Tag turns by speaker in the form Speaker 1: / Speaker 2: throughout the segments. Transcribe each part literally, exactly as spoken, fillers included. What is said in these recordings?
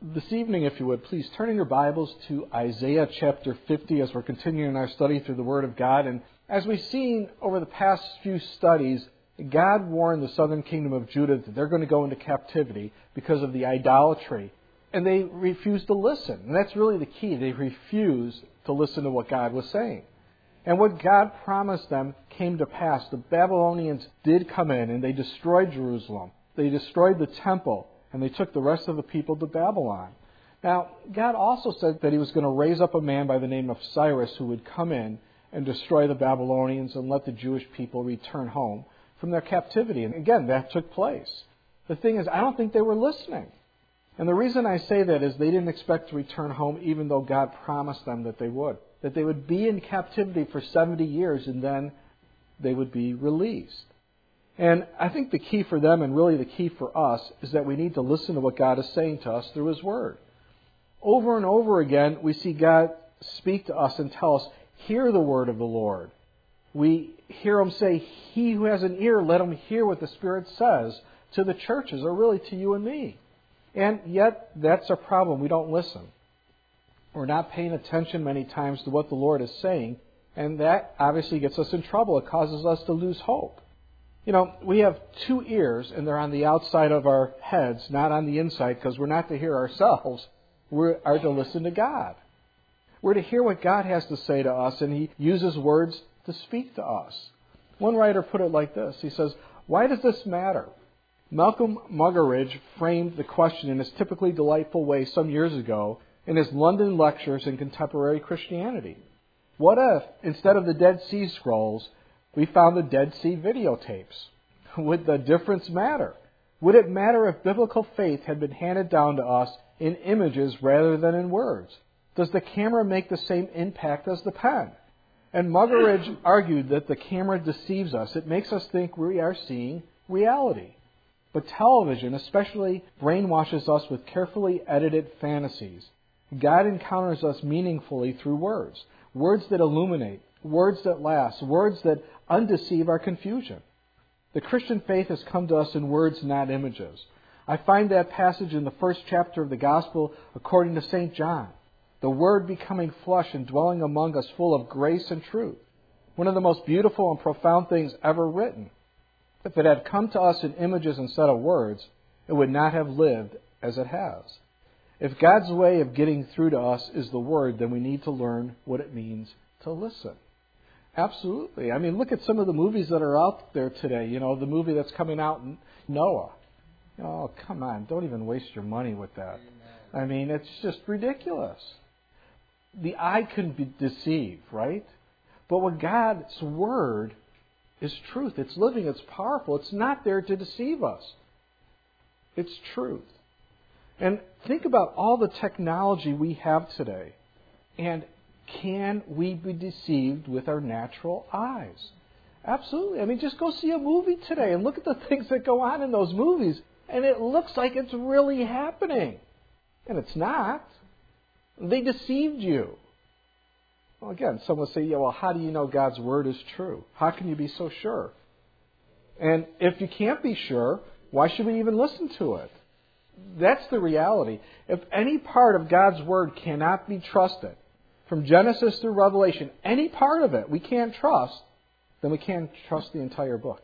Speaker 1: This evening, if you would, please turn in your Bibles to Isaiah chapter fifty as we're continuing our study through the Word of God. And as we've seen over the past few studies, God warned the southern kingdom of Judah that they're going to go into captivity because of the idolatry. And they refused to listen. And that's really the key. They refused to listen to what God was saying. And what God promised them came to pass. The Babylonians did come in and they destroyed Jerusalem. They destroyed the temple. And they took the rest of the people to Babylon. Now, God also said that He was going to raise up a man by the name of Cyrus who would come in and destroy the Babylonians and let the Jewish people return home from their captivity. And again, that took place. The thing is, I don't think they were listening. And the reason I say that is they didn't expect to return home even though God promised them that they would. That they would be in captivity for seventy years and then they would be released. And I think the key for them, and really the key for us, is that we need to listen to what God is saying to us through His Word. Over and over again, we see God speak to us and tell us, hear the word of the Lord. We hear Him say, he who has an ear, let him hear what the Spirit says to the churches, or really to you and me. And yet, that's our problem. We don't listen. We're not paying attention many times to what the Lord is saying, and that obviously gets us in trouble. It causes us to lose hope. You know, we have two ears, and they're on the outside of our heads, not on the inside, because we're not to hear ourselves. We are to listen to God. We're to hear what God has to say to us, and He uses words to speak to us. One writer put it like this. He says, why does this matter? Malcolm Muggeridge framed the question in his typically delightful way some years ago in his London lectures in contemporary Christianity. What if, instead of the Dead Sea Scrolls, we found the Dead Sea videotapes? Would the difference matter? Would it matter if biblical faith had been handed down to us in images rather than in words? Does the camera make the same impact as the pen? And Muggeridge argued that the camera deceives us. It makes us think we are seeing reality. But television especially brainwashes us with carefully edited fantasies. God encounters us meaningfully through words. Words that illuminate. Words that last. Words that undeceive our confusion. The Christian faith has come to us in words, not images. I find that passage in the first chapter of the Gospel according to Saint John. The Word becoming flesh and dwelling among us full of grace and truth. One of the most beautiful and profound things ever written. If it had come to us in images instead of words, it would not have lived as it has. If God's way of getting through to us is the Word, then we need to learn what it means to listen. Absolutely. I mean, look at some of the movies that are out there today. You know, the movie that's coming out, Noah. Oh, come on. Don't even waste your money with that. I mean, it's just ridiculous. The eye can be deceived, right? But what God's Word is truth. It's living. It's powerful. It's not there to deceive us. It's truth. And think about all the technology we have today. And can we be deceived with our natural eyes? Absolutely. I mean, just go see a movie today and look at the things that go on in those movies. And it looks like it's really happening. And it's not. They deceived you. Well, again, some will say, yeah, well, how do you know God's Word is true? How can you be so sure? And if you can't be sure, why should we even listen to it? That's the reality. If any part of God's Word cannot be trusted, from Genesis through Revelation, any part of it we can't trust, then we can't trust the entire book.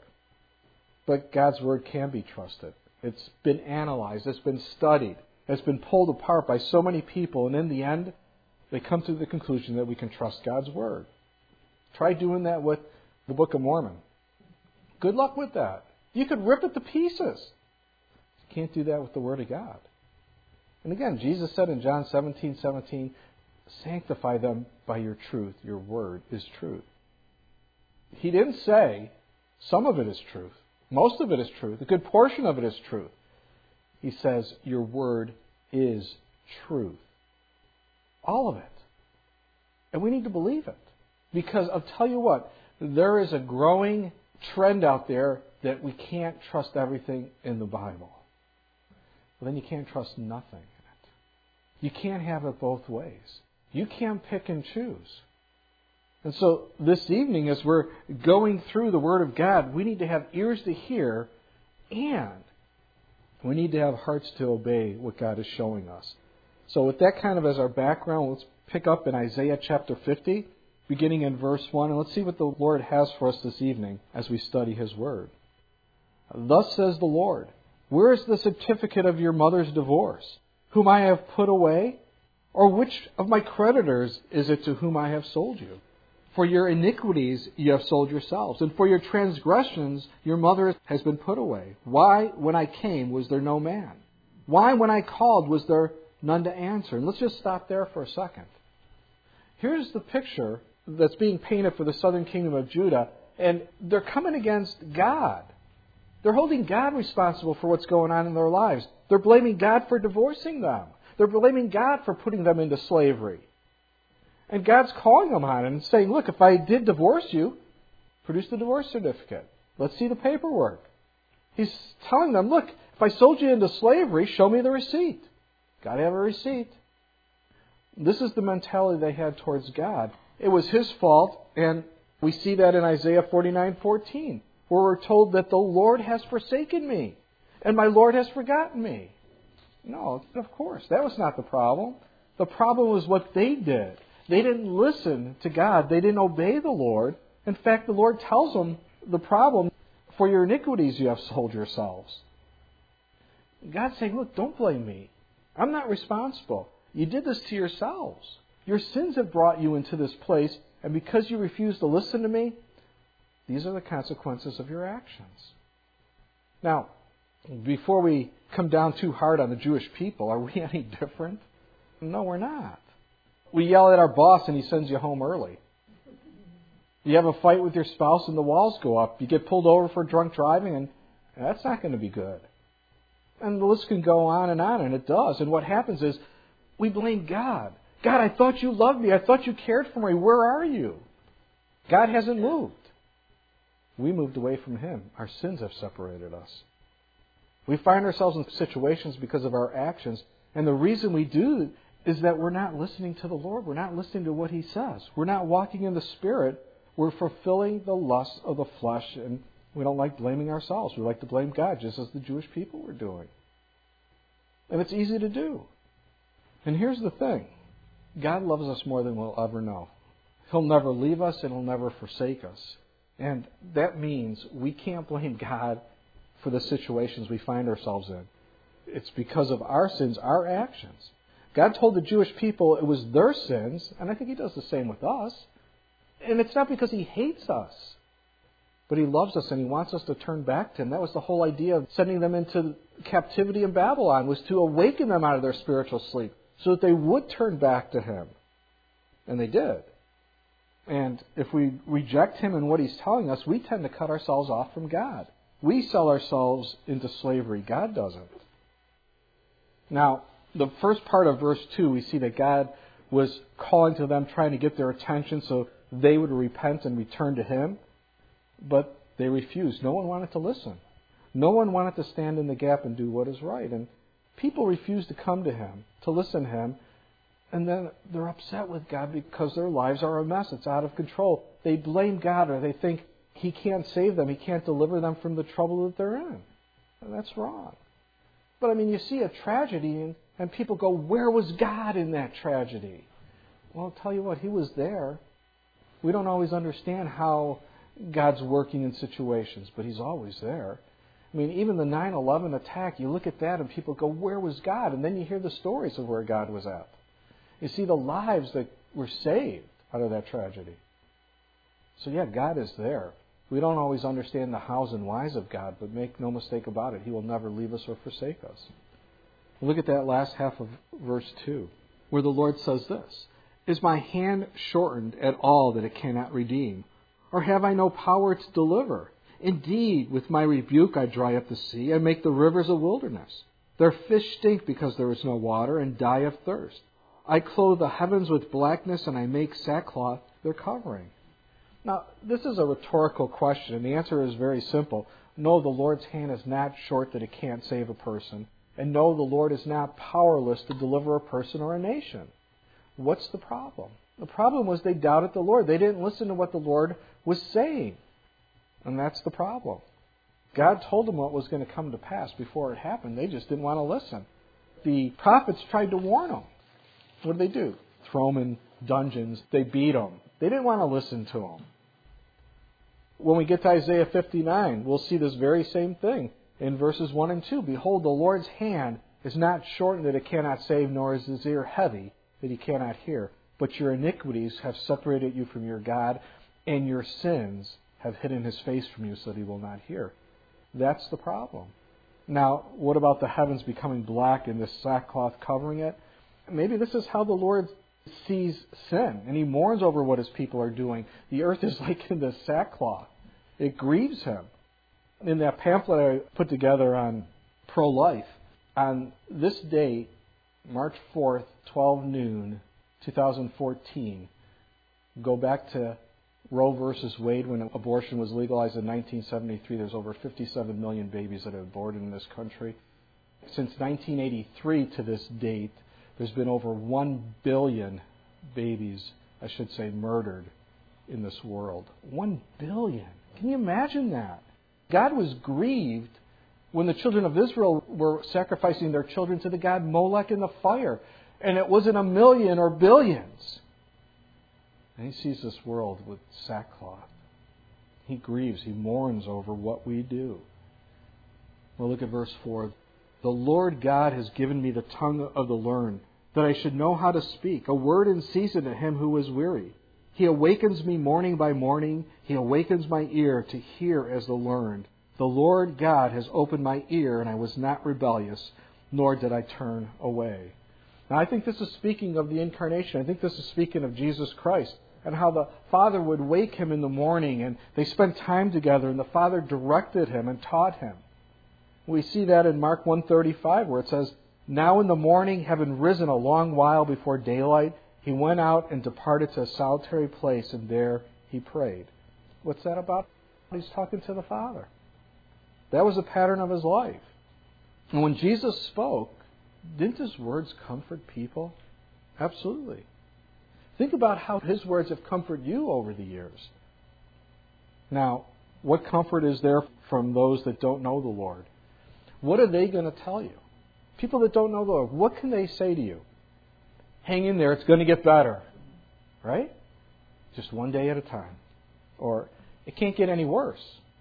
Speaker 1: But God's Word can be trusted. It's been analyzed. It's been studied. It's been pulled apart by so many people. And in the end, they come to the conclusion that we can trust God's Word. Try doing that with the Book of Mormon. Good luck with that. You could rip it to pieces. You can't do that with the Word of God. And again, Jesus said in John seventeen seventeen, sanctify them by your truth. Your Word is truth. He didn't say some of it is truth. Most of it is truth. A good portion of it is truth. He says your Word is truth. All of it. And we need to believe it. Because I'll tell you what, there is a growing trend out there that we can't trust everything in the Bible. Well, then you can't trust nothing in it. You can't have it both ways. You can't pick and choose. And so this evening, as we're going through the Word of God, we need to have ears to hear, and we need to have hearts to obey what God is showing us. So with that kind of as our background, let's pick up in Isaiah chapter fifty, beginning in verse one, and let's see what the Lord has for us this evening as we study His Word. Thus says the Lord, where is the certificate of your mother's divorce, whom I have put away? Or which of my creditors is it to whom I have sold you? For your iniquities you have sold yourselves, and for your transgressions your mother has been put away. Why, when I came, was there no man? Why, when I called, was there none to answer? And let's just stop there for a second. Here's the picture that's being painted for the southern kingdom of Judah, and they're coming against God. They're holding God responsible for what's going on in their lives. They're blaming God for divorcing them. They're blaming God for putting them into slavery. And God's calling them on it and saying, look, if I did divorce you, produce the divorce certificate. Let's see the paperwork. He's telling them, look, if I sold you into slavery, show me the receipt. Got to have a receipt. This is the mentality they had towards God. It was His fault, and we see that in Isaiah forty-nine fourteen, where we're told that the Lord has forsaken me, and my Lord has forgotten me. No, of course, that was not the problem. The problem was what they did. They didn't listen to God. They didn't obey the Lord. In fact, the Lord tells them the problem, for your iniquities you have sold yourselves. God's saying, look, don't blame me. I'm not responsible. You did this to yourselves. Your sins have brought you into this place, and because you refuse to listen to me, these are the consequences of your actions. Now, before we come down too hard on the Jewish people, are we any different? No, we're not. We yell at our boss and he sends you home early. You have a fight with your spouse and the walls go up. You get pulled over for drunk driving, and that's not going to be good. And the list can go on and on, and it does. And what happens is we blame God. God, I thought you loved me. I thought you cared for me. Where are you? God hasn't moved. We moved away from Him. Our sins have separated us. We find ourselves in situations because of our actions, and the reason we do is that we're not listening to the Lord. We're not listening to what He says. We're not walking in the Spirit. We're fulfilling the lust of the flesh, and we don't like blaming ourselves. We like to blame God, just as the Jewish people were doing. And it's easy to do. And here's the thing. God loves us more than we'll ever know. He'll never leave us, and He'll never forsake us. And that means we can't blame God for the situations we find ourselves in. It's because of our sins, our actions. God told the Jewish people it was their sins, and I think He does the same with us. And it's not because He hates us, but He loves us and He wants us to turn back to Him. That was the whole idea of sending them into captivity in Babylon, was to awaken them out of their spiritual sleep so that they would turn back to Him. And they did. And if we reject Him and what He's telling us, we tend to cut ourselves off from God. We sell ourselves into slavery. God doesn't. Now, the first part of verse two, we see that God was calling to them, trying to get their attention so they would repent and return to Him. But they refused. No one wanted to listen. No one wanted to stand in the gap and do what is right. And people refused to come to Him, to listen to Him. And then they're upset with God because their lives are a mess. It's out of control. They blame God, or they think He can't save them. He can't deliver them from the trouble that they're in. And that's wrong. But I mean, you see a tragedy and, and people go, where was God in that tragedy? Well, I'll tell you what, He was there. We don't always understand how God's working in situations, but He's always there. I mean, even the nine eleven attack, you look at that and people go, where was God? And then you hear the stories of where God was at. You see the lives that were saved out of that tragedy. So yeah, God is there. We don't always understand the hows and whys of God, but make no mistake about it, He will never leave us or forsake us. Look at that last half of verse two, where the Lord says this, is my hand shortened at all that it cannot redeem? Or have I no power to deliver? Indeed, with my rebuke I dry up the sea and make the rivers a wilderness. Their fish stink because there is no water and die of thirst. I clothe the heavens with blackness and I make sackcloth their covering. Now, this is a rhetorical question, and the answer is very simple. No, the Lord's hand is not short that it can't save a person. And no, the Lord is not powerless to deliver a person or a nation. What's the problem? The problem was they doubted the Lord. They didn't listen to what the Lord was saying. And that's the problem. God told them what was going to come to pass before it happened. They just didn't want to listen. The prophets tried to warn them. What did they do? Throw them in dungeons. They beat them. They didn't want to listen to them. When we get to Isaiah fifty-nine, we'll see this very same thing in verses one and two. Behold, the Lord's hand is not shortened that it cannot save, nor is his ear heavy that he cannot hear. But your iniquities have separated you from your God, and your sins have hidden his face from you so that he will not hear. That's the problem. Now, what about the heavens becoming black and this sackcloth covering it? Maybe this is how the Lord sees sin, and he mourns over what his people are doing. The earth is like in this sackcloth. It grieves him. In that pamphlet I put together on pro-life, on this date, March fourth, twelve noon, two thousand fourteen, go back to Roe versus Wade when abortion was legalized in nineteen seventy-three. There's over fifty-seven million babies that have been aborted in this country. Since nineteen eighty-three to this date, there's been over one billion babies, I should say, murdered in this world. One billion. Can you imagine that? God was grieved when the children of Israel were sacrificing their children to the god Molech in the fire. And it wasn't a million or billions. And he sees this world with sackcloth. He grieves. He mourns over what we do. Well, look at verse four. The Lord God has given me the tongue of the learned, that I should know how to speak, a word in season to him who is weary. He awakens me morning by morning. He awakens my ear to hear as the learned. The Lord God has opened my ear, and I was not rebellious, nor did I turn away. Now, I think this is speaking of the incarnation. I think this is speaking of Jesus Christ and how the Father would wake him in the morning, and they spent time together, and the Father directed him and taught him. We see that in Mark one thirty-five, where it says, Now in the morning, having risen a long while before daylight, he went out and departed to a solitary place, and there he prayed. What's that about? He's talking to the Father. That was a pattern of his life. And when Jesus spoke, didn't his words comfort people? Absolutely. Think about how his words have comforted you over the years. Now, what comfort is there from those that don't know the Lord? What are they going to tell you? People that don't know the Lord, what can they say to you? Hang in there, it's going to get better. Right? Just one day at a time. Or, it can't get any worse.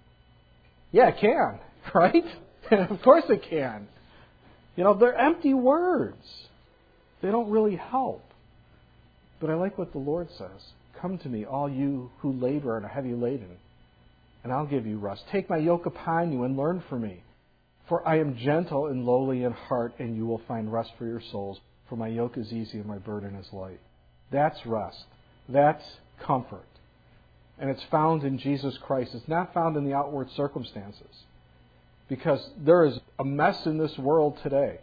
Speaker 1: Yeah, it can. Right? Of course it can. You know, they're empty words. They don't really help. But I like what the Lord says. Come to me, all you who labor and are heavy laden, and I'll give you rest. Take my yoke upon you and learn from me. For I am gentle and lowly in heart, and you will find rest for your souls. For my yoke is easy and my burden is light. That's rest. That's comfort. And it's found in Jesus Christ. It's not found in the outward circumstances. Because there is a mess in this world today.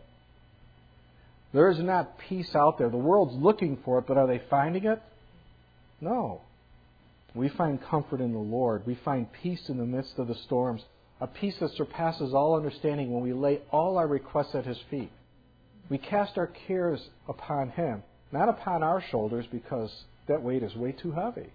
Speaker 1: There is not peace out there. The world's looking for it, but are they finding it? No. We find comfort in the Lord. We find peace in the midst of the storms. A peace that surpasses all understanding when we lay all our requests at His feet. We cast our cares upon Him, not upon our shoulders, because that weight is way too heavy.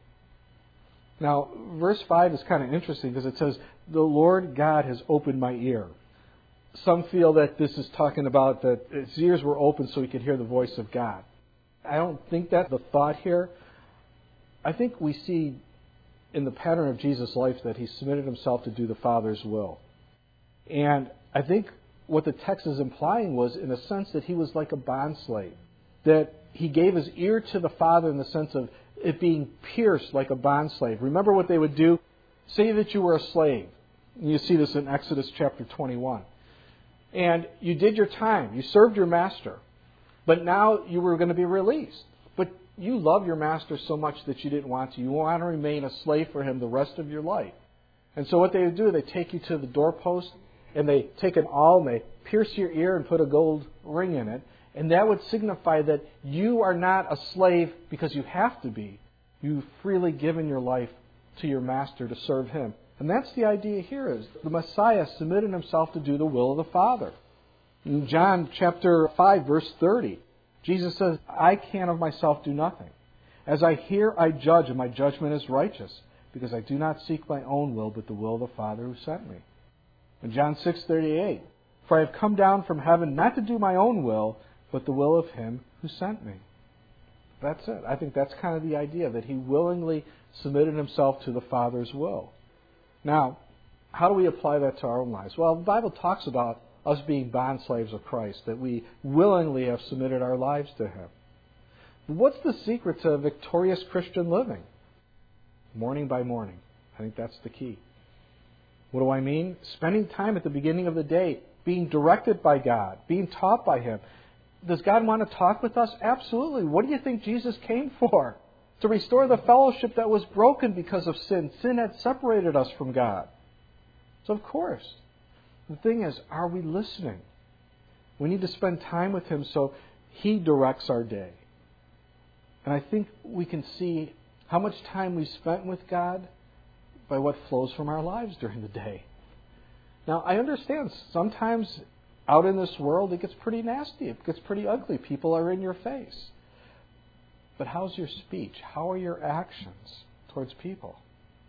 Speaker 1: Now, verse five is kind of interesting because it says, the Lord God has opened my ear. Some feel that this is talking about that his ears were open so he could hear the voice of God. I don't think that's the thought here. I think we see in the pattern of Jesus' life that he submitted himself to do the Father's will. And I think what the text is implying was, in a sense, that he was like a bondslave. That he gave his ear to the Father in the sense of it being pierced like a bondslave. Remember what they would do? Say that you were a slave. And you see this in Exodus chapter twenty-one. And you did your time. You served your master. But now you were going to be released. But you love your master so much that you didn't want to. You want to remain a slave for him the rest of your life. And so what they would do, they take you to the doorpost, and they take an awl, and they pierce your ear and put a gold ring in it. And that would signify that you are not a slave because you have to be. You've freely given your life to your master to serve him. And that's the idea here, is the Messiah submitted himself to do the will of the Father. In John chapter five, verse thirty, Jesus says, I can of myself do nothing. As I hear, I judge, and my judgment is righteous, because I do not seek my own will, but the will of the Father who sent me. In John six thirty-eight, for I have come down from heaven not to do my own will, but the will of him who sent me. That's it. I think that's kind of the idea, that he willingly submitted himself to the Father's will. Now, how do we apply that to our own lives? Well, the Bible talks about us being bond slaves of Christ, that we willingly have submitted our lives to him. What's the secret to victorious Christian living? Morning by morning. I think that's the key. What do I mean? Spending time at the beginning of the day, being directed by God, being taught by him. Does God want to talk with us? Absolutely. What do you think Jesus came for? To restore the fellowship that was broken because of sin. Sin had separated us from God. So of course, the thing is, are we listening? We need to spend time with him so he directs our day. And I think we can see how much time we spent with God by what flows from our lives during the day. Now, I understand sometimes out in this world it gets pretty nasty. It gets pretty ugly. People are in your face. But how's your speech? How are your actions towards people?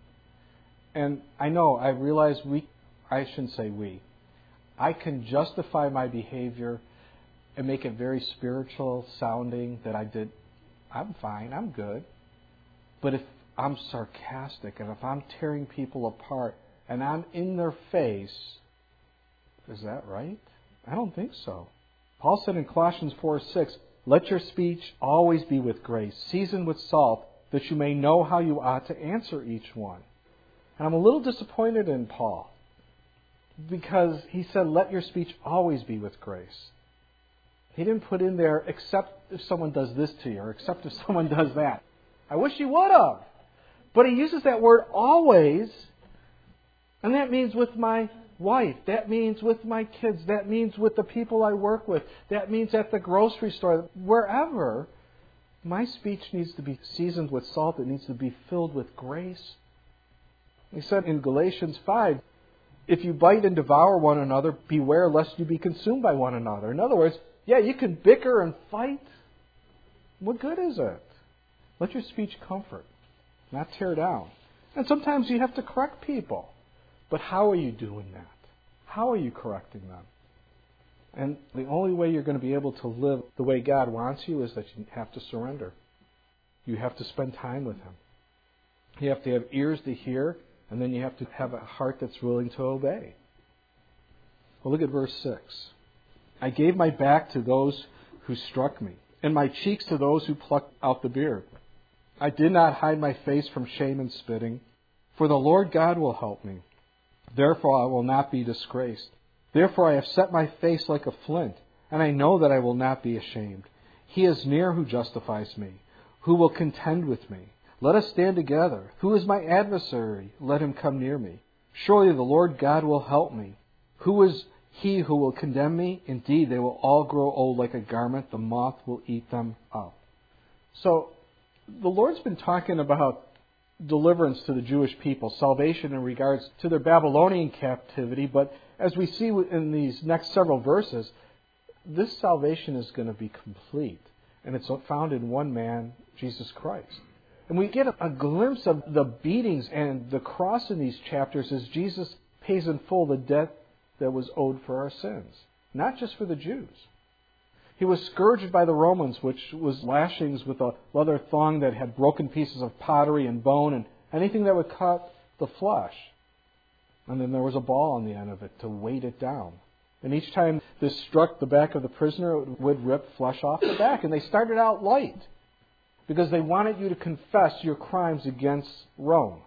Speaker 1: And I know, I realize we, I shouldn't say we, I can justify my behavior and make it very spiritual sounding that I did, I'm fine, I'm good. But if I'm sarcastic and if I'm tearing people apart and I'm in their face, is that right? I don't think so. Paul said in Colossians four six, let your speech always be with grace, seasoned with salt, that you may know how you ought to answer each one. And I'm a little disappointed in Paul, because he said, let your speech always be with grace. He didn't put in there, except if someone does this to you, or except if someone does that. I wish he would have. But he uses that word always, and that means with my wife. That means with my kids. That means with the people I work with. That means at the grocery store. Wherever, my speech needs to be seasoned with salt. It needs to be filled with grace. He said in Galatians five, if you bite and devour one another, beware lest you be consumed by one another. In other words, yeah, you can bicker and fight. What good is it? Let your speech comfort, not tear down. And sometimes you have to correct people. But how are you doing that? How are you correcting them? And the only way you're going to be able to live the way God wants you is that you have to surrender. You have to spend time with him. You have to have ears to hear, and then you have to have a heart that's willing to obey. Well, look at verse six. I gave my back to those who struck me, and my cheeks to those who plucked out the beard. I did not hide my face from shame and spitting, for the Lord God will help me. Therefore I will not be disgraced. Therefore I have set my face like a flint, and I know that I will not be ashamed. He is near who justifies me. Who will contend with me? Let us stand together. Who is my adversary? Let him come near me. Surely the Lord God will help me. Who is he who will condemn me? Indeed, they will all grow old like a garment. The moth will eat them up. So, the Lord's been talking about deliverance to the Jewish people, salvation in regards to their Babylonian captivity, but as we see in these next several verses, this salvation is going to be complete, and it's found in one man, Jesus Christ. And we get a glimpse of the beatings and the cross in these chapters as Jesus pays in full the debt that was owed for our sins, not just for the Jews. He was scourged by the Romans, which was lashings with a leather thong that had broken pieces of pottery and bone and anything that would cut the flesh. And then there was a ball on the end of it to weight it down. And each time this struck the back of the prisoner, it would rip flesh off the back. And they started out light because they wanted you to confess your crimes against Rome.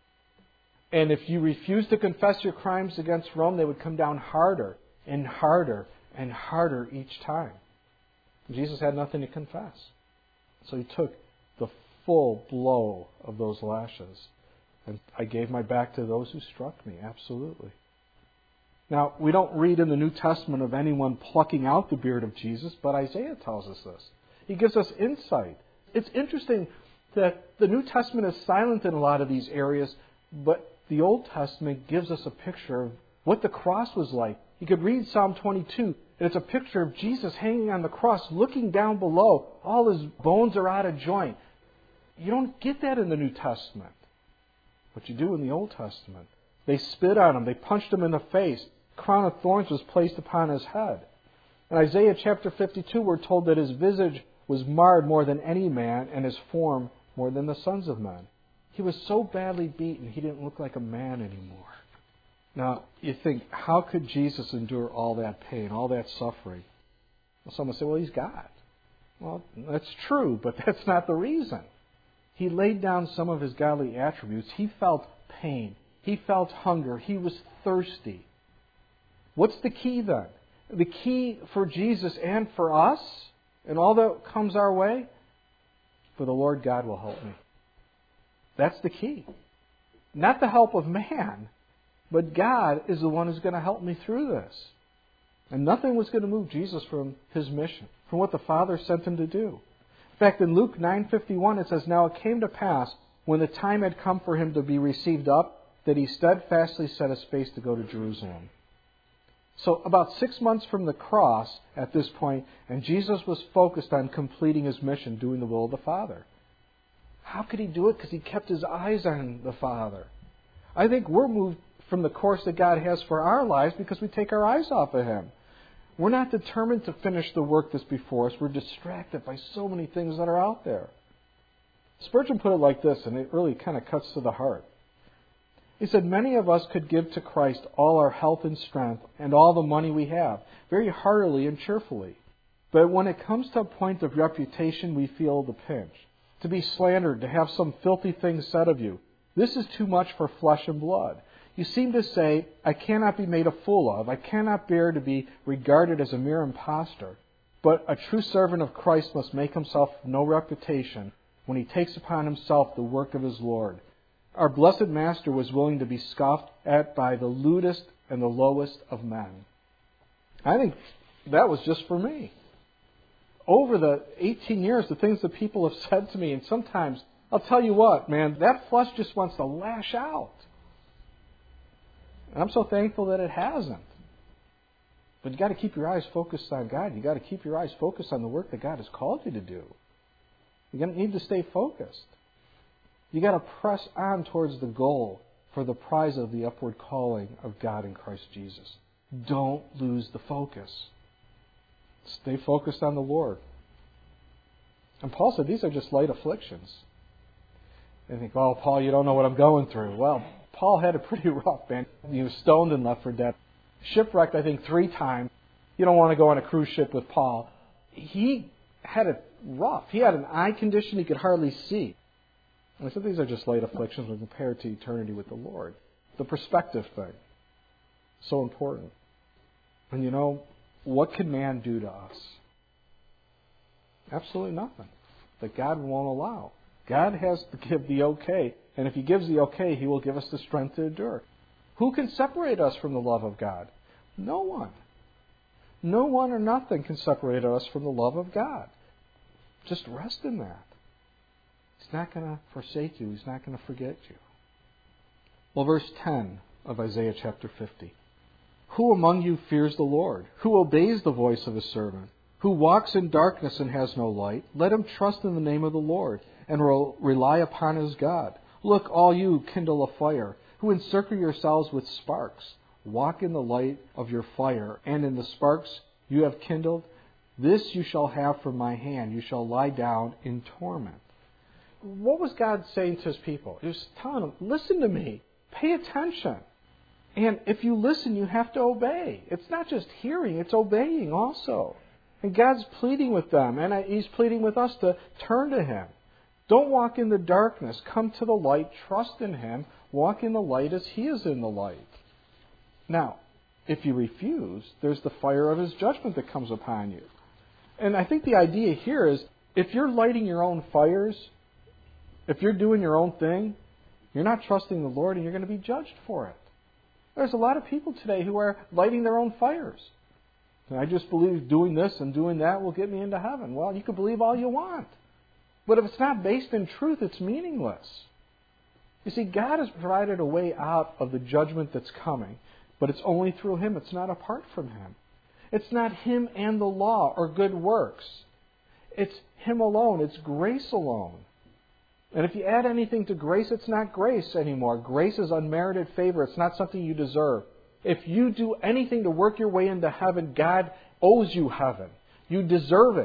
Speaker 1: And if you refused to confess your crimes against Rome, they would come down harder and harder and harder each time. Jesus had nothing to confess. So he took the full blow of those lashes. And I gave my back to those who struck me. Absolutely. Now, we don't read in the New Testament of anyone plucking out the beard of Jesus, but Isaiah tells us this. He gives us insight. It's interesting that the New Testament is silent in a lot of these areas, but the Old Testament gives us a picture of what the cross was like. You could read Psalm twenty-two, and it's a picture of Jesus hanging on the cross, looking down below. All his bones are out of joint. You don't get that in the New Testament, but you do in the Old Testament. They spit on him. They punched him in the face. A crown of thorns was placed upon his head. In Isaiah chapter fifty-two, we're told that his visage was marred more than any man, and his form more than the sons of men. He was so badly beaten, he didn't look like a man anymore. Now, you think, how could Jesus endure all that pain, all that suffering? Well, someone say, well, he's God. Well, that's true, but that's not the reason. He laid down some of his godly attributes. He felt pain. He felt hunger. He was thirsty. What's the key then? The key for Jesus and for us, and all that comes our way, for the Lord God will help me. That's the key. Not the help of man, but God is the one who's going to help me through this. And nothing was going to move Jesus from his mission, from what the Father sent him to do. In fact, in Luke nine fifty-one, it says, "Now it came to pass, when the time had come for him to be received up, that he steadfastly set his face to go to Jerusalem." So about six months from the cross at this point, and Jesus was focused on completing his mission, doing the will of the Father. How could he do it? Because he kept his eyes on the Father. I think we're moved from the course that God has for our lives because we take our eyes off of him. We're not determined to finish the work that's before us. We're distracted by so many things that are out there. Spurgeon put it like this, and it really kind of cuts to the heart. He said, "Many of us could give to Christ all our health and strength and all the money we have, very heartily and cheerfully. But when it comes to a point of reputation, we feel the pinch. To be slandered, to have some filthy thing said of you, this is too much for flesh and blood. You seem to say, I cannot be made a fool of. I cannot bear to be regarded as a mere impostor. But a true servant of Christ must make himself no reputation when he takes upon himself the work of his Lord. Our blessed Master was willing to be scoffed at by the lewdest and the lowest of men." I think that was just for me. Over the eighteen years, the things that people have said to me, and sometimes, I'll tell you what, man, that flesh just wants to lash out. And I'm so thankful that it hasn't. But you've got to keep your eyes focused on God. You've got to keep your eyes focused on the work that God has called you to do. You're going to need to stay focused. You've got to press on towards the goal for the prize of the upward calling of God in Christ Jesus. Don't lose the focus. Stay focused on the Lord. And Paul said these are just light afflictions. They think, oh, Paul, you don't know what I'm going through. Well, Paul had it pretty rough, man. He was stoned and left for dead. Shipwrecked, I think, three times. You don't want to go on a cruise ship with Paul. He had it rough. He had an eye condition he could hardly see. And I said these are just light afflictions when compared to eternity with the Lord. The perspective thing. So important. And you know, what can man do to us? Absolutely nothing. That God won't allow. God has to give the okay. And if he gives the okay, he will give us the strength to endure. Who can separate us from the love of God? No one. No one or nothing can separate us from the love of God. Just rest in that. He's not going to forsake you. He's not going to forget you. Well, verse ten of Isaiah chapter fifty. "Who among you fears the Lord? Who obeys the voice of his servant? Who walks in darkness and has no light? Let him trust in the name of the Lord and re- rely upon his God. Look, all you who kindle a fire, who encircle yourselves with sparks. Walk in the light of your fire, and in the sparks you have kindled. This you shall have from my hand. You shall lie down in torment." What was God saying to his people? He was telling them, listen to me. Pay attention. And if you listen, you have to obey. It's not just hearing, it's obeying also. And God's pleading with them, and he's pleading with us to turn to him. Don't walk in the darkness. Come to the light. Trust in him. Walk in the light as he is in the light. Now, if you refuse, there's the fire of his judgment that comes upon you. And I think the idea here is, if you're lighting your own fires, if you're doing your own thing, you're not trusting the Lord and you're going to be judged for it. There's a lot of people today who are lighting their own fires. And I just believe doing this and doing that will get me into heaven. Well, you can believe all you want. But if it's not based in truth, it's meaningless. You see, God has provided a way out of the judgment that's coming. But it's only through him. It's not apart from him. It's not him and the law or good works. It's him alone. It's grace alone. And if you add anything to grace, it's not grace anymore. Grace is unmerited favor. It's not something you deserve. If you do anything to work your way into heaven, God owes you heaven. You deserve it.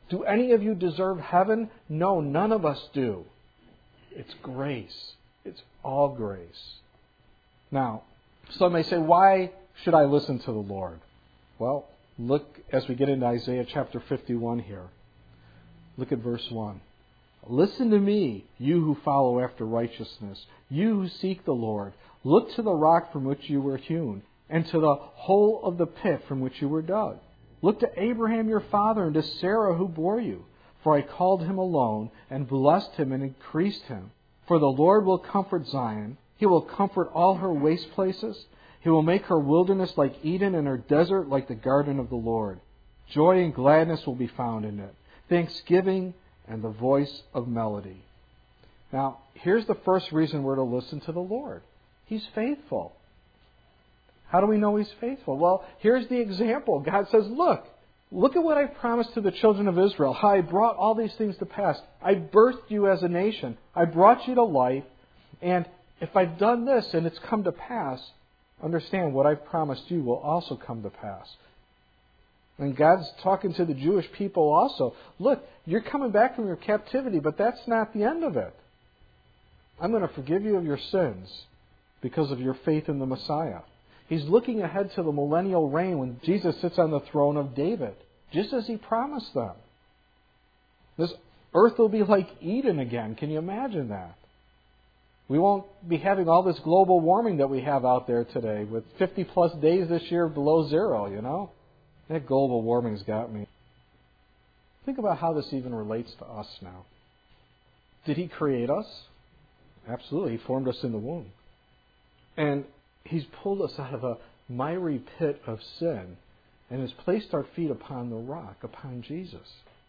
Speaker 1: Do any of you deserve heaven? No, none of us do. It's grace. It's all grace. Now, some may say, why should I listen to the Lord? Well, look as we get into Isaiah chapter fifty-one here. Look at verse one. Listen to me, you who follow after righteousness, you who seek the Lord. Look to the rock from which you were hewn, and to the hole of the pit from which you were dug. Look to Abraham your father and to Sarah who bore you. For I called him alone, and blessed him and increased him. For the Lord will comfort Zion. He will comfort all her waste places. He will make her wilderness like Eden and her desert like the garden of the Lord. Joy and gladness will be found in it, thanksgiving and the voice of melody. Now, here's the first reason we're to listen to the Lord. He's faithful. How do we know He's faithful? Well, here's the example. God says, look, look at what I promised to the children of Israel, how I brought all these things to pass. I birthed you as a nation. I brought you to life. And if I've done this and it's come to pass, understand what I've promised you will also come to pass. And God's talking to the Jewish people also. Look, you're coming back from your captivity, but that's not the end of it. I'm going to forgive you of your sins because of your faith in the Messiah. He's looking ahead to the millennial reign when Jesus sits on the throne of David, just as He promised them. This earth will be like Eden again. Can you imagine that? We won't be having all this global warming that we have out there today with fifty plus days this year below zero, you know? That global warming's got me. Think about how this even relates to us now. Did He create us? Absolutely. He formed us in the womb. And He's pulled us out of a miry pit of sin and has placed our feet upon the rock, upon Jesus.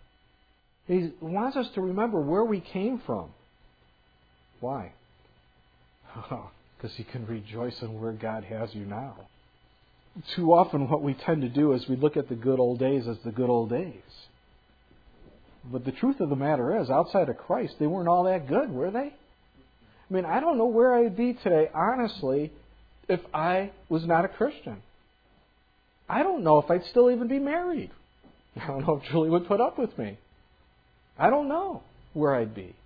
Speaker 1: He wants us to remember where we came from. Why? Oh, because you can rejoice in where God has you now. Too often what we tend to do is we look at the good old days as the good old days. But the truth of the matter is, outside of Christ, they weren't all that good, were they? I mean, I don't know where I'd be today, honestly, if I was not a Christian. I don't know if I'd still even be married. I don't know if Julie would put up with me. I don't know where I'd be.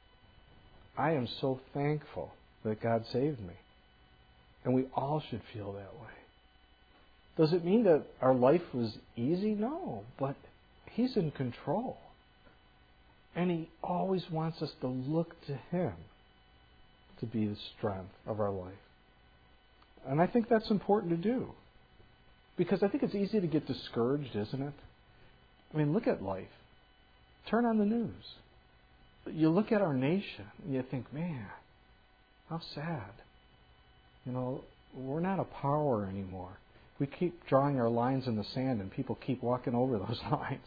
Speaker 1: I am so thankful that God saved me. And we all should feel that way. Does it mean that our life was easy? No, but He's in control. And He always wants us to look to Him to be the strength of our life. And I think that's important to do. Because I think it's easy to get discouraged, isn't it? I mean, look at life. Turn on the news. You look at our nation and you think, man, how sad. You know, we're not a power anymore. We keep drawing our lines in the sand and people keep walking over those lines.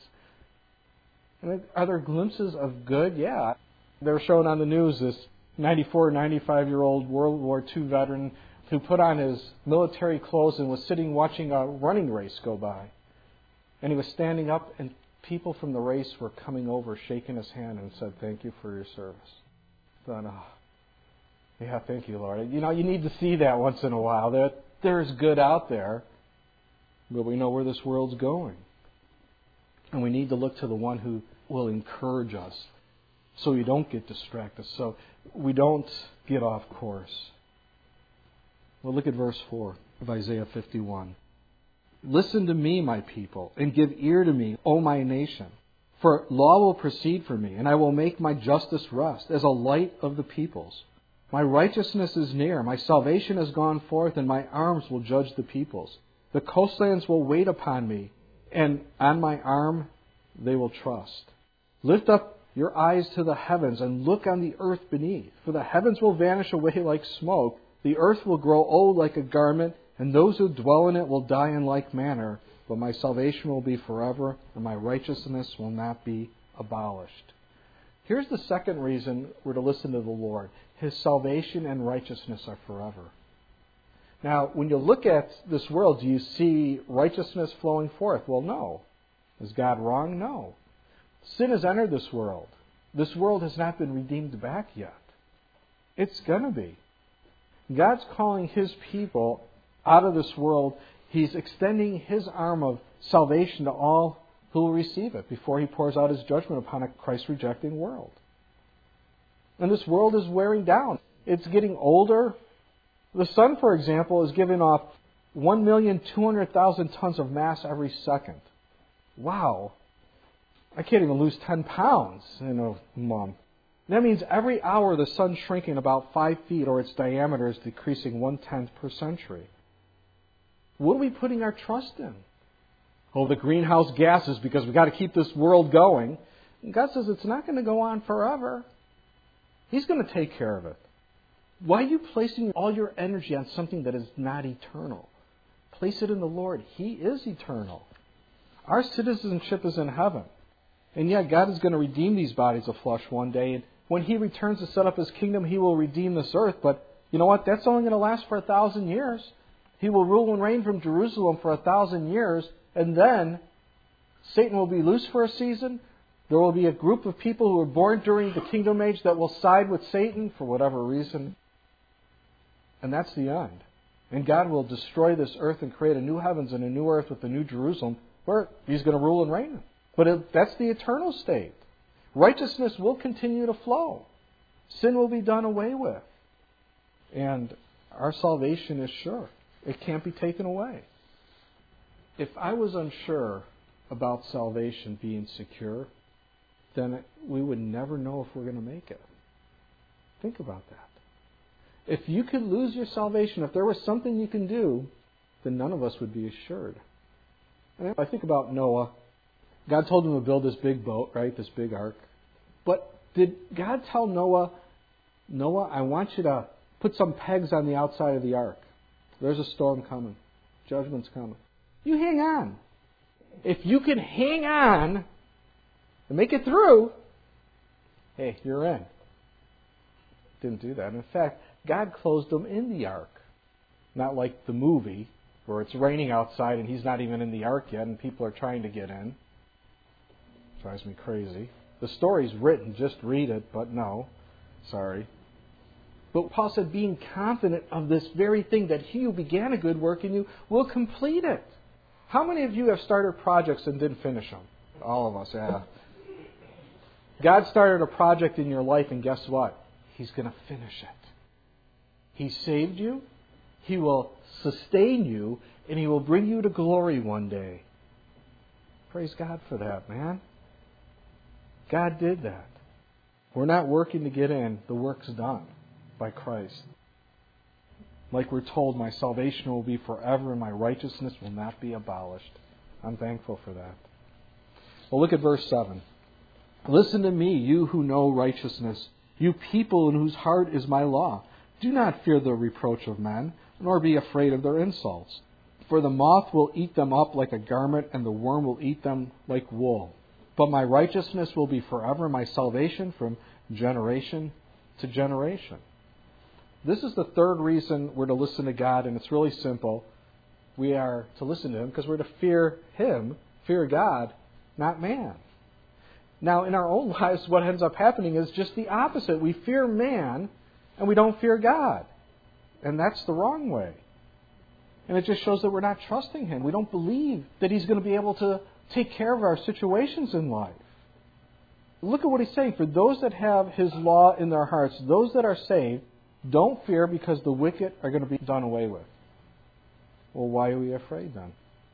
Speaker 1: And are there glimpses of good? Yeah. They were showing on the news this ninety-four, ninety-five-year-old World War Two veteran who put on his military clothes and was sitting watching a running race go by. And he was standing up and people from the race were coming over, shaking his hand and said, thank you for your service. I thought, oh, yeah, thank you, Lord. You know, you need to see that once in a while. That there's good out there, but we know where this world's going. And we need to look to the one who will encourage us so we don't get distracted, so we don't get off course. Well, look at verse four of Isaiah fifty-one. Listen to me, my people, and give ear to me, O my nation. For law will proceed from me, and I will make my justice rest as a light of the peoples. My righteousness is near, my salvation has gone forth, and my arms will judge the peoples. The coastlands will wait upon me, and on my arm they will trust. Lift up your eyes to the heavens, and look on the earth beneath. For the heavens will vanish away like smoke, the earth will grow old like a garment, and those who dwell in it will die in like manner. But my salvation will be forever, and my righteousness will not be abolished. Here's the second reason we're to listen to the Lord. His salvation and righteousness are forever. Now, when you look at this world, do you see righteousness flowing forth? Well, no. Is God wrong? No. Sin has entered this world. This world has not been redeemed back yet. It's going to be. God's calling His people out of this world. He's extending His arm of salvation to all who will receive it before he pours out his judgment upon a Christ-rejecting world. And this world is wearing down. It's getting older. The sun, for example, is giving off one million two hundred thousand tons of mass every second. Wow. I can't even lose ten pounds in a month. That means every hour the sun's shrinking about five feet, or its diameter is decreasing one-tenth per century. What are we putting our trust in? Oh, the greenhouse gases, because we've got to keep this world going. And God says it's not going to go on forever. He's going to take care of it. Why are you placing all your energy on something that is not eternal? Place it in the Lord. He is eternal. Our citizenship is in heaven. And yet God is going to redeem these bodies of flesh one day. And when He returns to set up His kingdom, He will redeem this earth. But you know what? That's only going to last for a thousand years. He will rule and reign from Jerusalem for a thousand years. And then Satan will be loose for a season. There will be a group of people who were born during the kingdom age that will side with Satan for whatever reason. And that's the end. And God will destroy this earth and create a new heavens and a new earth with a new Jerusalem where He's going to rule and reign. But it, that's the eternal state. Righteousness will continue to flow. Sin will be done away with. And our salvation is sure. It can't be taken away. If I was unsure about salvation being secure, then we would never know if we're going to make it. Think about that. If you could lose your salvation, if there was something you can do, then none of us would be assured. And I think about Noah. God told him to build this big boat, right? This big ark. But did God tell Noah, Noah, I want you to put some pegs on the outside of the ark. There's a storm coming. Judgment's coming. You hang on. If you can hang on and make it through, hey, you're in. Didn't do that. In fact, God closed them in the ark. Not like the movie where it's raining outside and he's not even in the ark yet and people are trying to get in. Drives me crazy. The story's written, just read it, but no. Sorry. But Paul said, being confident of this very thing, that He who began a good work in you will complete it. How many of you have started projects and didn't finish them? All of us, yeah. God started a project in your life, and guess what? He's going to finish it. He saved you. He will sustain you, and He will bring you to glory one day. Praise God for that, man. God did that. We're not working to get in. The work's done by Christ. Like we're told, my salvation will be forever and my righteousness will not be abolished. I'm thankful for that. Well, look at verse seven. Listen to me, you who know righteousness, you people in whose heart is my law. Do not fear the reproach of men, nor be afraid of their insults. For the moth will eat them up like a garment, and the worm will eat them like wool. But my righteousness will be forever, my salvation from generation to generation. This is the third reason we're to listen to God, and it's really simple. We are to listen to Him because we're to fear Him, fear God, not man. Now, in our own lives, what ends up happening is just the opposite. We fear man, and we don't fear God. And that's the wrong way. And it just shows that we're not trusting Him. We don't believe that He's going to be able to take care of our situations in life. Look at what He's saying. For those that have His law in their hearts, those that are saved, don't fear because the wicked are going to be done away with. Well, why are we afraid then?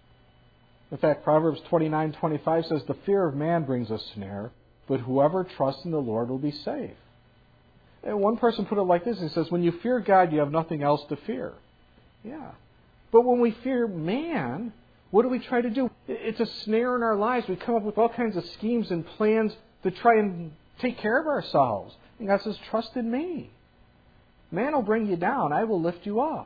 Speaker 1: In fact, Proverbs twenty-nine twenty-five says, the fear of man brings a snare, but whoever trusts in the Lord will be safe. And one person put it like this. He says, when you fear God, you have nothing else to fear. Yeah. But when we fear man, what do we try to do? It's a snare in our lives. We come up with all kinds of schemes and plans to try and take care of ourselves. And God says, trust in me. Man will bring you down. I will lift you up.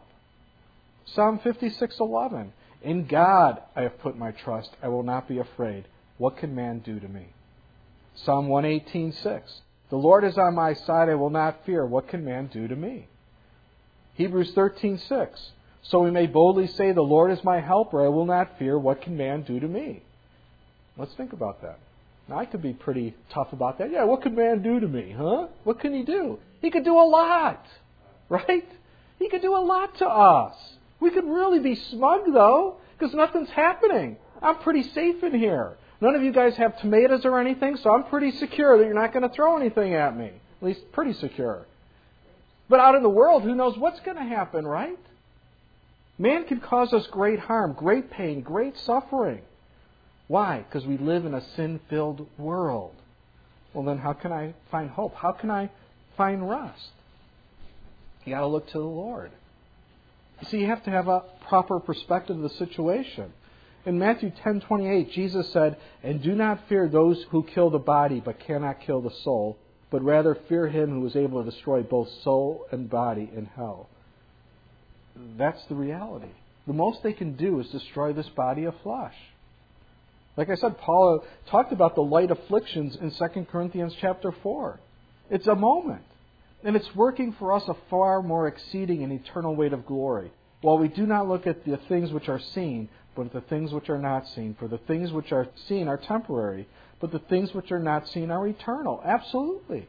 Speaker 1: Psalm fifty-six eleven. In God I have put my trust. I will not be afraid. What can man do to me? Psalm one eighteen six. The Lord is on my side. I will not fear. What can man do to me? Hebrews thirteen six. So we may boldly say, the Lord is my helper. I will not fear. What can man do to me? Let's think about that. Now, I could be pretty tough about that. Yeah, what could man do to me? Huh? What can he do? He could do a lot. Right? He could do a lot to us. We could really be smug, though, because nothing's happening. I'm pretty safe in here. None of you guys have tomatoes or anything, so I'm pretty secure that you're not going to throw anything at me. At least pretty secure. But out in the world, who knows what's going to happen, right? Man can cause us great harm, great pain, great suffering. Why? Because we live in a sin-filled world. Well, then how can I find hope? How can I find rest? You got to look to the Lord. See, you have to have a proper perspective of the situation. In Matthew ten twenty-eight, Jesus said, "And do not fear those who kill the body but cannot kill the soul, but rather fear him who is able to destroy both soul and body in hell." That's the reality. The most they can do is destroy this body of flesh. Like I said, Paul talked about the light afflictions in Second Corinthians chapter four. It's a moment. And it's working for us a far more exceeding and eternal weight of glory. While we do not look at the things which are seen, but at the things which are not seen. For the things which are seen are temporary, but the things which are not seen are eternal. Absolutely.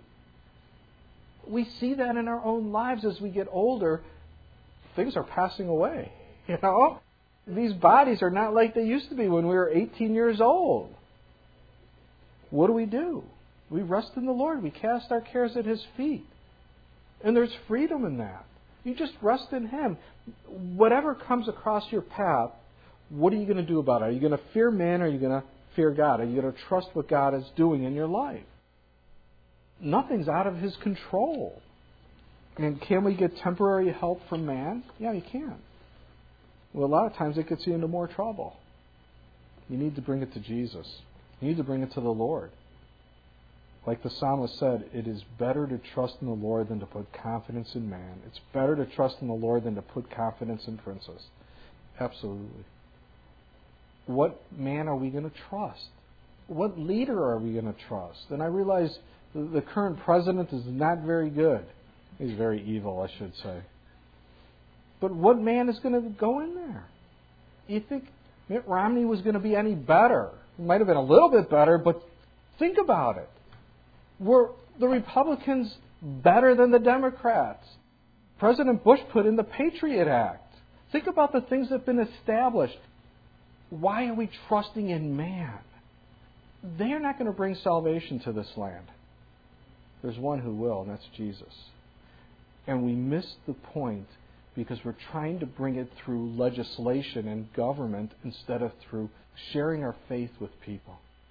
Speaker 1: We see that in our own lives as we get older. Things are passing away. You know? These bodies are not like they used to be when we were eighteen years old. What do we do? We rest in the Lord. We cast our cares at His feet. And there's freedom in that. You just rest in Him. Whatever comes across your path, what are you going to do about it? Are you going to fear man or are you going to fear God? Are you going to trust what God is doing in your life? Nothing's out of His control. And can we get temporary help from man? Yeah, you can. Well, a lot of times it gets you into more trouble. You need to bring it to Jesus. You need to bring it to the Lord. Like the psalmist said, it is better to trust in the Lord than to put confidence in man. It's better to trust in the Lord than to put confidence in princes. Absolutely. What man are we going to trust? What leader are we going to trust? And I realize the current president is not very good. He's very evil, I should say. But what man is going to go in there? You think Mitt Romney was going to be any better? He might have been a little bit better, but think about it. Were the Republicans better than the Democrats? President Bush put in the Patriot Act. Think about the things that have been established. Why are we trusting in man? They're not going to bring salvation to this land. There's one who will, and that's Jesus. And we miss the point because we're trying to bring it through legislation and government instead of through sharing our faith with people.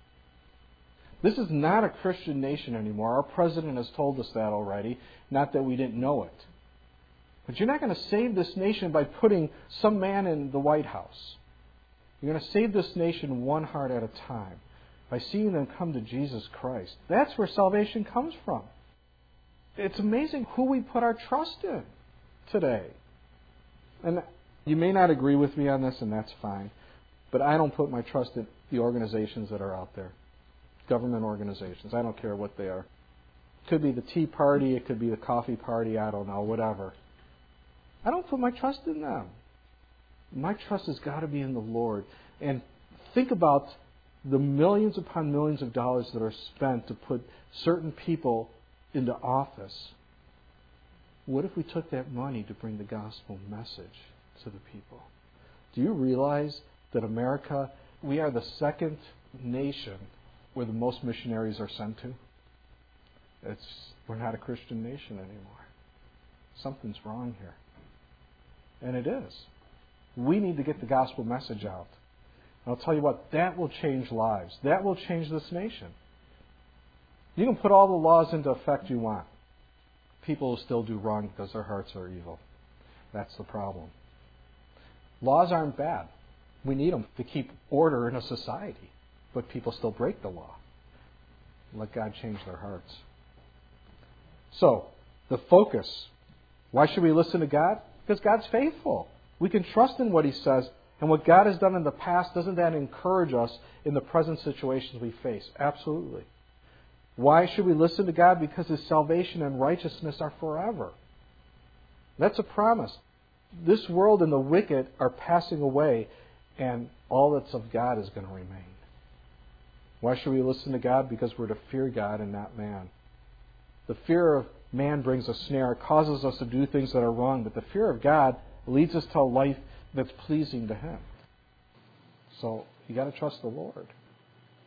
Speaker 1: This is not a Christian nation anymore. Our president has told us that already, not that we didn't know it. But you're not going to save this nation by putting some man in the White House. You're going to save this nation one heart at a time by seeing them come to Jesus Christ. That's where salvation comes from. It's amazing who we put our trust in today. And you may not agree with me on this, and that's fine. But I don't put my trust in the organizations that are out there. Government organizations. I don't care what they are. It could be the Tea Party. It could be the Coffee Party. I don't know. Whatever. I don't put my trust in them. My trust has got to be in the Lord. And think about the millions upon millions of dollars that are spent to put certain people into office. What if we took that money to bring the gospel message to the people? Do you realize that America, we are the second nation where the most missionaries are sent to? It's, we're not a Christian nation anymore. Something's wrong here. And it is. We need to get the gospel message out. And I'll tell you what, that will change lives. That will change this nation. You can put all the laws into effect you want. People will still do wrong because their hearts are evil. That's the problem. Laws aren't bad. We need them to keep order in a society. But people still break the law. Let God change their hearts. So, the focus. Why should we listen to God? Because God's faithful. We can trust in what He says. And what God has done in the past, doesn't that encourage us in the present situations we face? Absolutely. Why should we listen to God? Because His salvation and righteousness are forever. That's a promise. This world and the wicked are passing away, and all that's of God is going to remain. Why should we listen to God? Because we're to fear God and not man. The fear of man brings a snare, causes us to do things that are wrong, but the fear of God leads us to a life that's pleasing to Him. So you got to trust the Lord.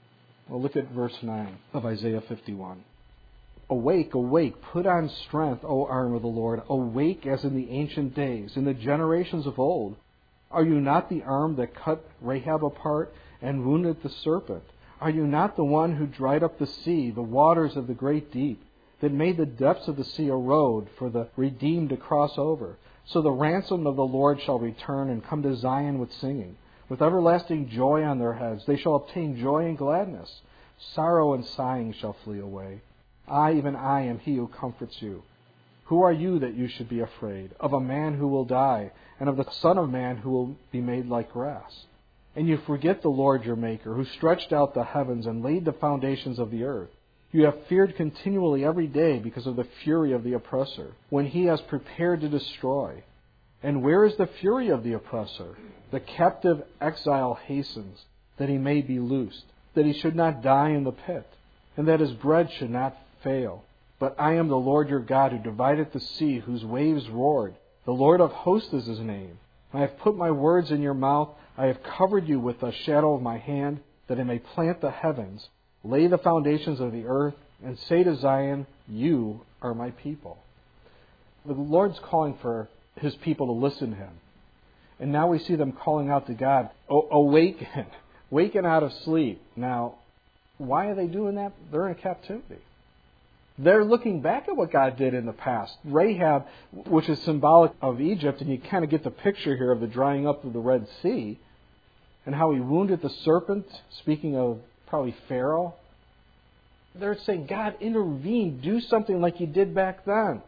Speaker 1: Well, look at verse nine of Isaiah fifty-one. Awake, awake, put on strength, O arm of the Lord. Awake as in the ancient days, in the generations of old. Are you not the arm that cut Rahab apart and wounded the serpent? Are you not the one who dried up the sea, the waters of the great deep, that made the depths of the sea a road for the redeemed to cross over? So the ransomed of the Lord shall return and come to Zion with singing. With everlasting joy on their heads, they shall obtain joy and gladness. Sorrow and sighing shall flee away. I, even I, am he who comforts you. Who are you that you should be afraid? Of a man who will die, and of the Son of Man who will be made like grass. And you forget the Lord your Maker, who stretched out the heavens and laid the foundations of the earth. You have feared continually every day because of the fury of the oppressor, when he has prepared to destroy. And where is the fury of the oppressor? The captive exile hastens, that he may be loosed, that he should not die in the pit, and that his bread should not fail. But I am the Lord your God, who divided the sea, whose waves roared. The Lord of hosts is his name. I have put my words in your mouth. I have covered you with the shadow of my hand, that I may plant the heavens, lay the foundations of the earth, and say to Zion, you are my people. The Lord's calling for his people to listen to him. And now we see them calling out to God, awaken, waken out of sleep. Now, why are they doing that? They're in captivity. They're looking back at what God did in the past. Rahab, which is symbolic of Egypt, and you kind of get the picture here of the drying up of the Red Sea, and how he wounded the serpent, speaking of probably Pharaoh. They're saying, God, intervene, do something like you did back then.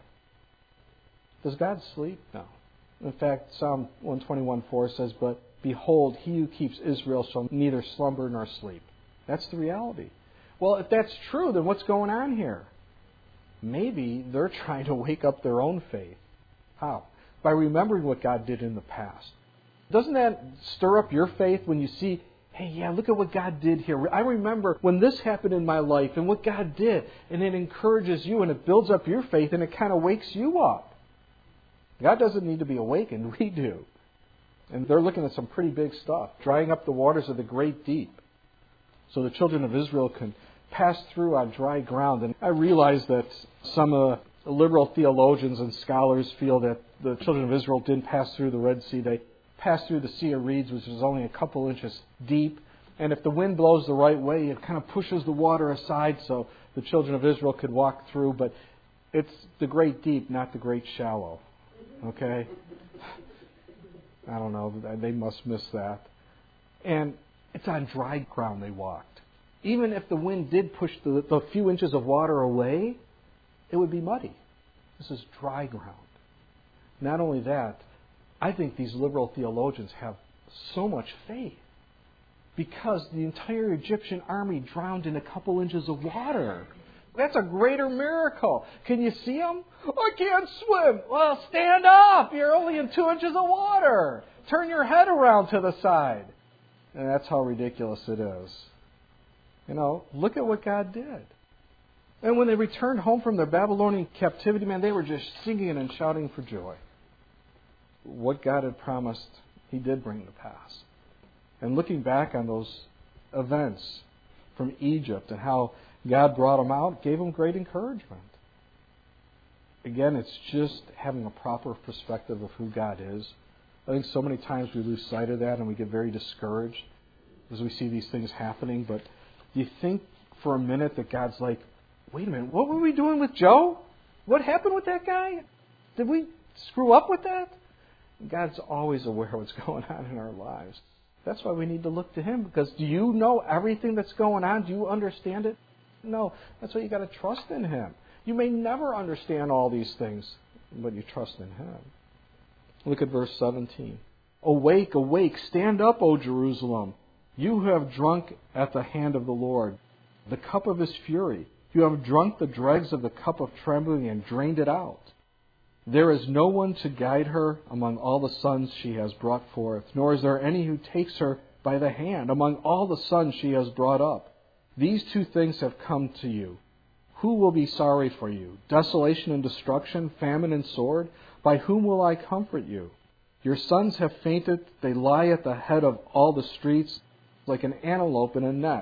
Speaker 1: Does God sleep? No. In fact, Psalm one twenty-one four says, but behold, he who keeps Israel shall neither slumber nor sleep. That's the reality. Well, if that's true, then what's going on here? Maybe they're trying to wake up their own faith. How? By remembering what God did in the past. Doesn't that stir up your faith when you see, hey, yeah, look at what God did here. I remember when this happened in my life and what God did. And it encourages you and it builds up your faith and it kind of wakes you up. God doesn't need to be awakened. We do. And they're looking at some pretty big stuff. Drying up the waters of the great deep, so the children of Israel can pass through on dry ground. And I realize that some uh, liberal theologians and scholars feel that the children of Israel didn't pass through the Red Sea. They passed through the Sea of Reeds, which is only a couple inches deep. And if the wind blows the right way, it kind of pushes the water aside so the children of Israel could walk through. But it's the great deep, not the great shallow. Okay? I don't know. They must miss that. And it's on dry ground they walked. Even if the wind did push the, the few inches of water away, it would be muddy. This is dry ground. Not only that, I think these liberal theologians have so much faith because the entire Egyptian army drowned in a couple inches of water. That's a greater miracle. Can you see them? I can't swim. Well, stand up. You're only in two inches of water. Turn your head around to the side. And that's how ridiculous it is. You know, look at what God did. And when they returned home from their Babylonian captivity, man, they were just singing and shouting for joy. What God had promised, He did bring to pass. And looking back on those events from Egypt and how God brought them out, gave them great encouragement. Again, it's just having a proper perspective of who God is. I think so many times we lose sight of that and we get very discouraged as we see these things happening. But do you think for a minute that God's like, wait a minute, what were we doing with Joe? What happened with that guy? Did we screw up with that? God's always aware of what's going on in our lives. That's why we need to look to Him. Because do you know everything that's going on? Do you understand it? No. That's why you got to trust in Him. You may never understand all these things, but you trust in Him. Look at verse seventeen. Awake, awake, stand up, O Jerusalem, you who have drunk at the hand of the Lord, the cup of His fury. You have drunk the dregs of the cup of trembling and drained it out. There is no one to guide her among all the sons she has brought forth, nor is there any who takes her by the hand among all the sons she has brought up. These two things have come to you. Who will be sorry for you? Desolation and destruction, famine and sword? By whom will I comfort you? Your sons have fainted. They lie at the head of all the streets like an antelope in a net.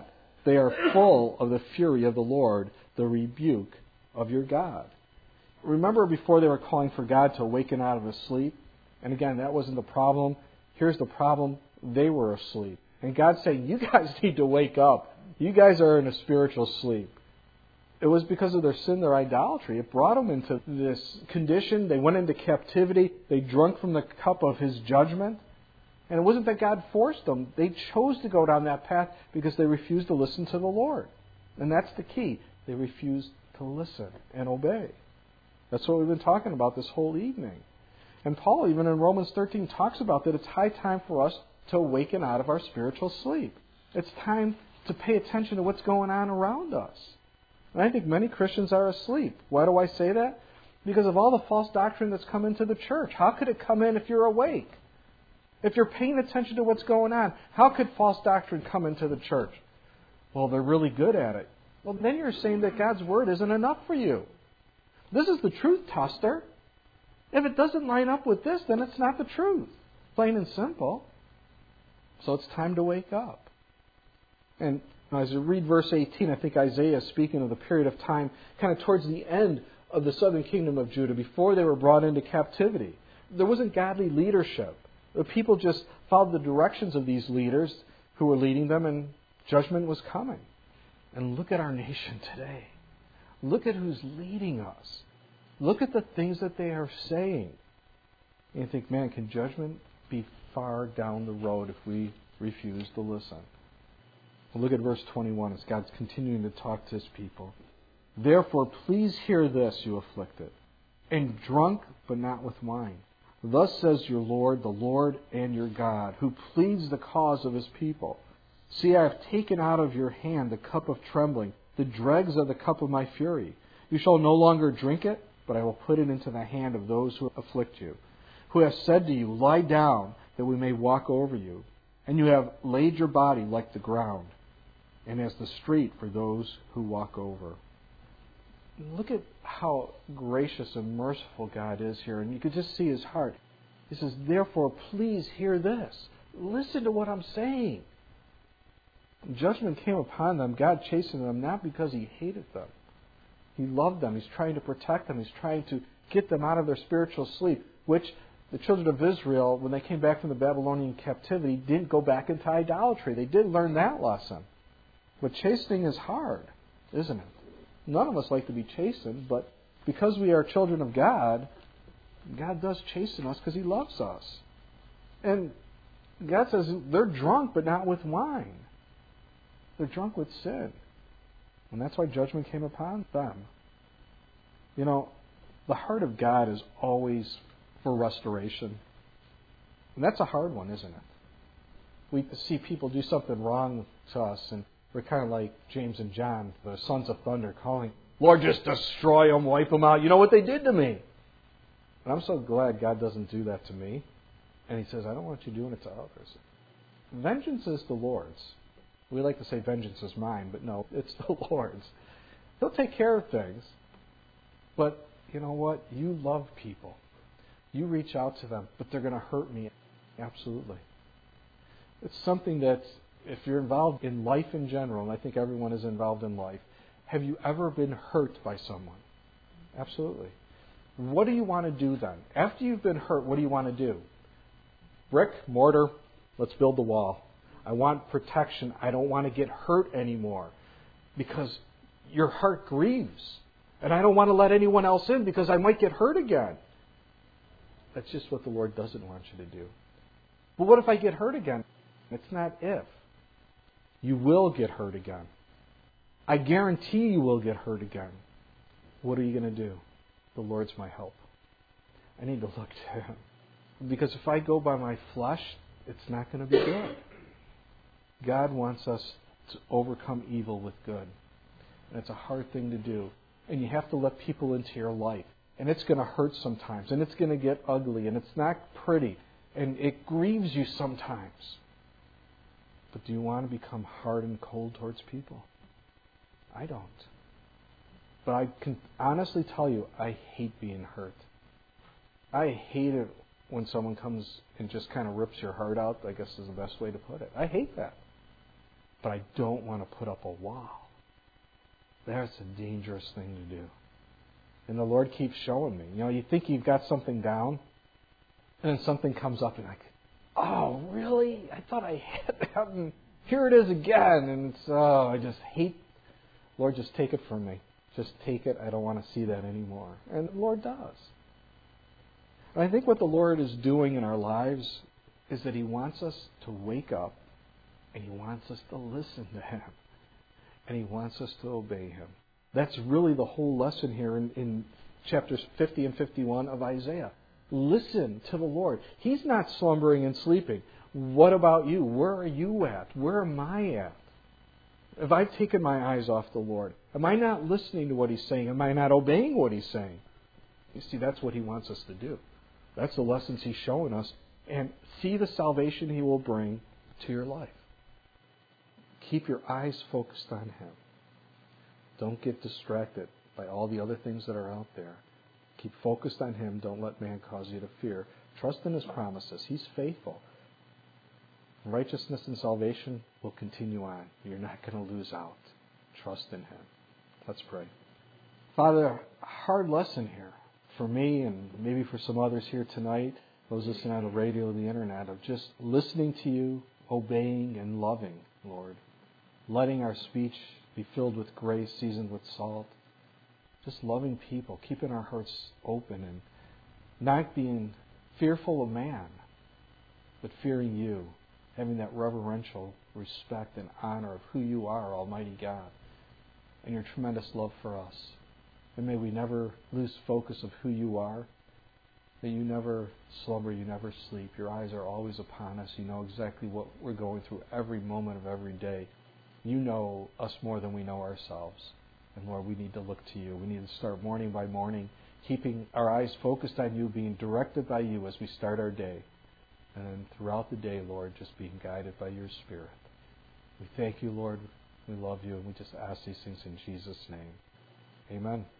Speaker 1: they are full of the fury of the Lord, the rebuke of your God. Remember before they were calling for God to awaken out of his sleep? And again, that wasn't the problem. Here's the problem. They were asleep. And God's saying, you guys need to wake up. You guys are in a spiritual sleep. It was because of their sin, their idolatry. It brought them into this condition. They went into captivity. They drank from the cup of his judgment. And it wasn't that God forced them. They chose to go down that path because they refused to listen to the Lord. And that's the key. They refused to listen and obey. That's what we've been talking about this whole evening. And Paul, even in Romans thirteen, talks about that it's high time for us to awaken out of our spiritual sleep. It's time to pay attention to what's going on around us. And I think many Christians are asleep. Why do I say that? Because of all the false doctrine that's come into the church. How could it come in if you're awake? If you're paying attention to what's going on, how could false doctrine come into the church? Well, they're really good at it. Well, then you're saying that God's Word isn't enough for you. This is the truth tester. If it doesn't line up with this, then it's not the truth. Plain and simple. So it's time to wake up. And as you read verse eighteen, I think Isaiah is speaking of the period of time kind of towards the end of the southern kingdom of Judah, before they were brought into captivity. There wasn't godly leadership. The people just followed the directions of these leaders who were leading them, and judgment was coming. And look at our nation today. Look at who's leading us. Look at the things that they are saying. And you think, man, can judgment be far down the road if we refuse to listen? Well, look at verse twenty-one as God's continuing to talk to his people. Therefore, please hear this, you afflicted, and drunk, but not with wine. Thus says your Lord, the Lord and your God, who pleads the cause of his people. See, I have taken out of your hand the cup of trembling, the dregs of the cup of my fury. You shall no longer drink it, but I will put it into the hand of those who afflict you, who have said to you, lie down, that we may walk over you. And you have laid your body like the ground, and as the street for those who walk over. Look at how gracious and merciful God is here. And you can just see his heart. He says, therefore, please hear this. Listen to what I'm saying. Judgment came upon them. God chastened them not because he hated them. He loved them. He's trying to protect them. He's trying to get them out of their spiritual sleep, which the children of Israel, when they came back from the Babylonian captivity, didn't go back into idolatry. They did learn that lesson. But chastening is hard, isn't it? None of us like to be chastened, but because we are children of God, God does chasten us because he loves us. And God says they're drunk, but not with wine. They're drunk with sin. And that's why judgment came upon them. You know, the heart of God is always for restoration. And that's a hard one, isn't it? We see people do something wrong to us, and we're kind of like James and John, the sons of thunder, calling, Lord, just destroy them, wipe them out. You know what they did to me. And I'm so glad God doesn't do that to me. And he says, I don't want you doing it to others. Vengeance is the Lord's. We like to say vengeance is mine, but no, it's the Lord's. He'll take care of things. But you know what? You love people. You reach out to them, but they're going to hurt me. Absolutely. It's something that, if you're involved in life in general, and I think everyone is involved in life, have you ever been hurt by someone? Absolutely. What do you want to do then? After you've been hurt, what do you want to do? Brick, mortar, let's build the wall. I want protection. I don't want to get hurt anymore because your heart grieves. And I don't want to let anyone else in because I might get hurt again. That's just what the Lord doesn't want you to do. But what if I get hurt again? It's not if. You will get hurt again. I guarantee you will get hurt again. What are you going to do? The Lord's my help. I need to look to him. Because if I go by my flesh, it's not going to be good. God wants us to overcome evil with good. And it's a hard thing to do. And you have to let people into your life. And it's going to hurt sometimes. And it's going to get ugly. And it's not pretty. And it grieves you sometimes. But do you want to become hard and cold towards people? I don't. But I can honestly tell you, I hate being hurt. I hate it when someone comes and just kind of rips your heart out, I guess is the best way to put it. I hate that. but I don't want to put up a wall. That's a dangerous thing to do. And the Lord keeps showing me. You know, you think you've got something down, and then something comes up and like, oh, really? I thought I had that, and here it is again. And it's, oh, I just hate, Lord, just take it from me. Just take it. I don't want to see that anymore. And the Lord does. And I think what the Lord is doing in our lives is that He wants us to wake up, and He wants us to listen to Him, and He wants us to obey Him. That's really the whole lesson here in, in chapters fifty and fifty-one of Isaiah. Listen to the Lord. He's not slumbering and sleeping. What about you? Where are you at? Where am I at? Have I taken my eyes off the Lord? Am I not listening to what He's saying? Am I not obeying what He's saying? You see, that's what He wants us to do. That's the lessons He's showing us. And see the salvation He will bring to your life. Keep your eyes focused on Him. Don't get distracted by all the other things that are out there. Keep focused on Him. Don't let man cause you to fear. Trust in His promises. He's faithful. Righteousness and salvation will continue on. You're not going to lose out. Trust in Him. Let's pray. Father, a hard lesson here for me and maybe for some others here tonight, those listening on the radio or the internet, of just listening to You, obeying and loving, Lord. Letting our speech be filled with grace, seasoned with salt. Just loving people, keeping our hearts open and not being fearful of man, but fearing You, having that reverential respect and honor of who You are, Almighty God, and Your tremendous love for us. And may we never lose focus of who You are. May You never slumber, You never sleep. Your eyes are always upon us. You know exactly what we're going through every moment of every day. You know us more than we know ourselves. And Lord, we need to look to You. We need to start morning by morning, keeping our eyes focused on You, being directed by You as we start our day. And then throughout the day, Lord, just being guided by Your Spirit. We thank You, Lord. We love You, and we just ask these things in Jesus' name. Amen.